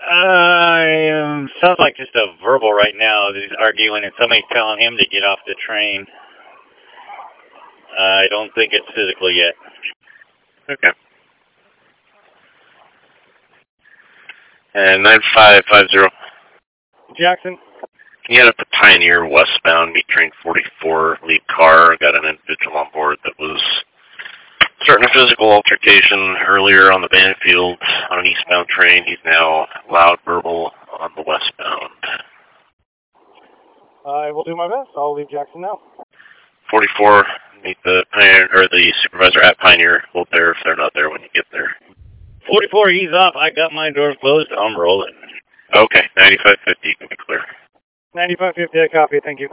Sounds like just a verbal right now. He's arguing and somebody's telling him to get off the train. I don't think it's physical yet. Okay. And 9550. Jackson. You had up to Pioneer westbound, meet train 44, lead car. Got an individual on board that was starting a physical altercation earlier on the Banfield on an eastbound train. He's now loud verbal on the westbound. I will do my best. I'll leave Jackson now. 44, meet the Pioneer, or the supervisor at Pioneer. Hold there if they're not there when you get there. 44, he's off. I got my doors closed. I'm rolling. Okay, 9550, you can be clear. 9550, I copy. Thank you.